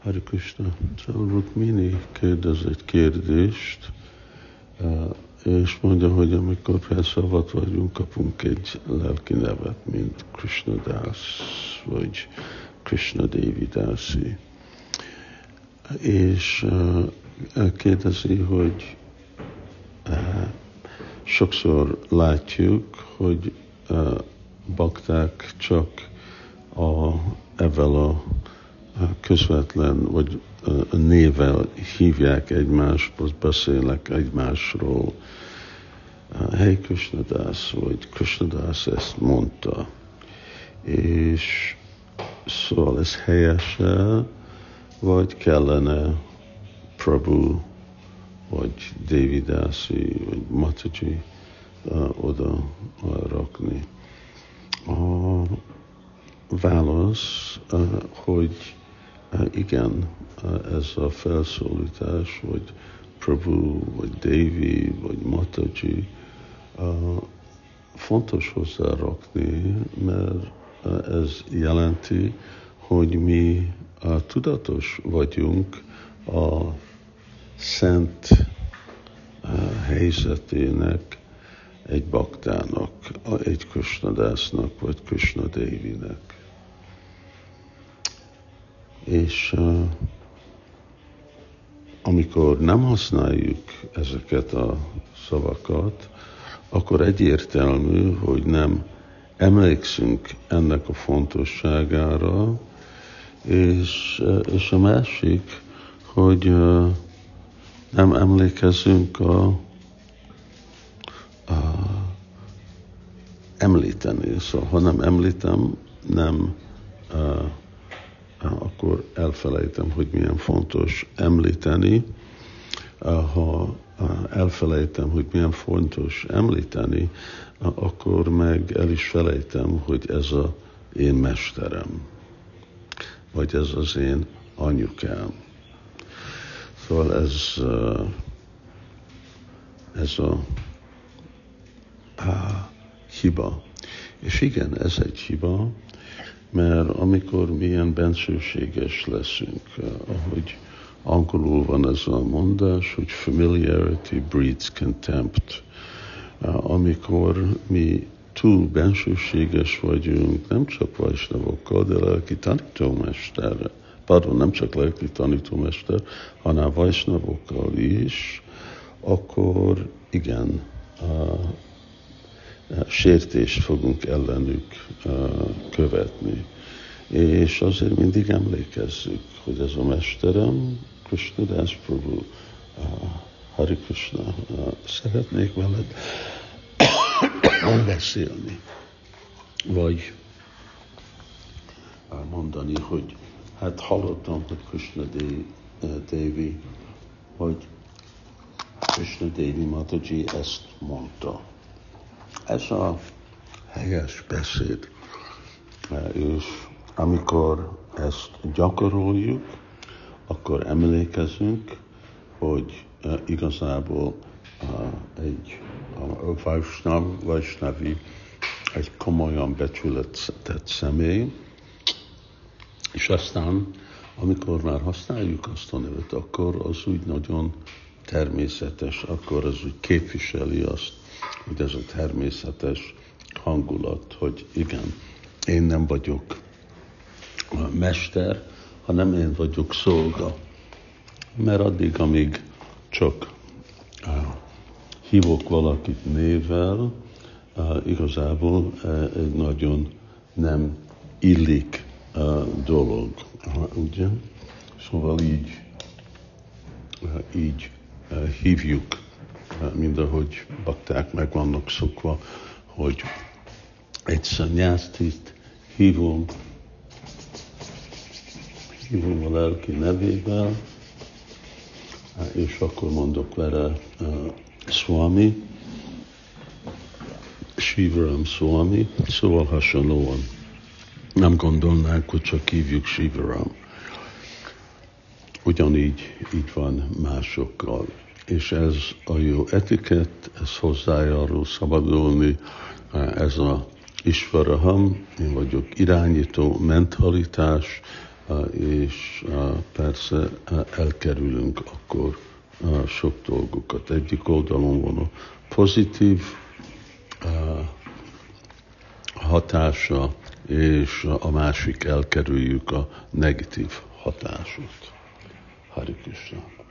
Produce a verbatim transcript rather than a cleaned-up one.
Hare Krishna, Rukmini kérdez egy kérdést, és mondja, hogy amikor persze avat vagyunk, kapunk egy lelki nevet, mint Krishna Das, vagy Krishna Devi Dasi. És kérdezi, hogy sokszor látjuk, hogy bakták csak a, ezzel a közvetlen, vagy a névvel hívják egymást, beszélnek egymásról. Hey Krishna Das, vagy Krishna Das ezt mondta. És szóval ez helyese, vagy kellene Prabhu, vagy Devi Dasi, vagy Mataji uh, oda uh, rakni. A válasz, uh, hogy uh, igen, uh, ez a felszólítás, vagy Prabhu, vagy Devi, vagy Mataji, uh, fontos hozzárakni, mert uh, ez jelenti, hogy mi uh, tudatos vagyunk a szent uh, helyzetének egy baktának, egy Krishna Dasnak, vagy Krishna Devinek. És uh, amikor nem használjuk ezeket a szavakat, akkor egyértelmű, hogy nem emlékszünk ennek a fontosságára, és, és a másik, hogy uh, nem emlékezünk a, a említeni. Szóval, ha nem említem, nem, uh, akkor elfelejtem, hogy milyen fontos említeni. Uh, ha uh, elfelejtem, hogy milyen fontos említeni, uh, akkor meg el is felejtem, hogy ez az én mesterem, vagy ez az én anyukám. Szóval ez, uh, ez a, a hiba. És igen, ez egy hiba, mert amikor milyen bensőséges leszünk, uh, ahogy angolul van ez a mondás, hogy familiarity breeds contempt. Uh, amikor mi túl bensőséges vagyunk, nem csak vajsnavokkal, de lelki tanítómesterre, pardon, nem csak lelki tanítómester, hanem vajsnavokkal is, akkor igen, uh, sértést fogunk ellenük uh, követni. És azért mindig emlékezzük, hogy ez a mesterem, Krishna Das Prabhu, uh, Hare Krishna, uh, szeretnék veled beszélni. Vagy uh, mondani, hogy hát hallottam, hogy Krishna Devi, vagy Krishna Devi Mataji ezt mondta. Ez a helyes beszéd. És amikor ezt gyakoroljuk, akkor emlékezünk, hogy uh, igazából uh, egy uh, Vaisnav, Vaisnavi, egy komolyan becsületett személy, és aztán, amikor már használjuk azt a nevet, akkor az úgy nagyon természetes, akkor az úgy képviseli azt, hogy ez a természetes hangulat, hogy igen, én nem vagyok mester, hanem én vagyok szolga. Mert addig, amíg csak uh, hívok valakit névvel, uh, igazából uh, egy nagyon nem illik uh, dolog. Uh, ugye? Szóval így, uh, így uh, hívjuk, uh, mindahogy bakták meg vannak szokva, hogy egy szanyásztit hívom, hívom a lelki nevével, és akkor mondok vele uh, Swami, Shivaram Swami, szóval hasonlóan. Nem gondolnánk, hogy csak hívjuk Shivaram. Ugyanígy így van másokkal. És ez a jó etikett, ez hozzájárul szabadulni, ez a Isvaraham, én vagyok irányító mentalitás, és persze elkerülünk akkor sok dolgokat. Egyik oldalon van a pozitív hatása, és a másik elkerüljük a negatív hatásot. Hare Krishna.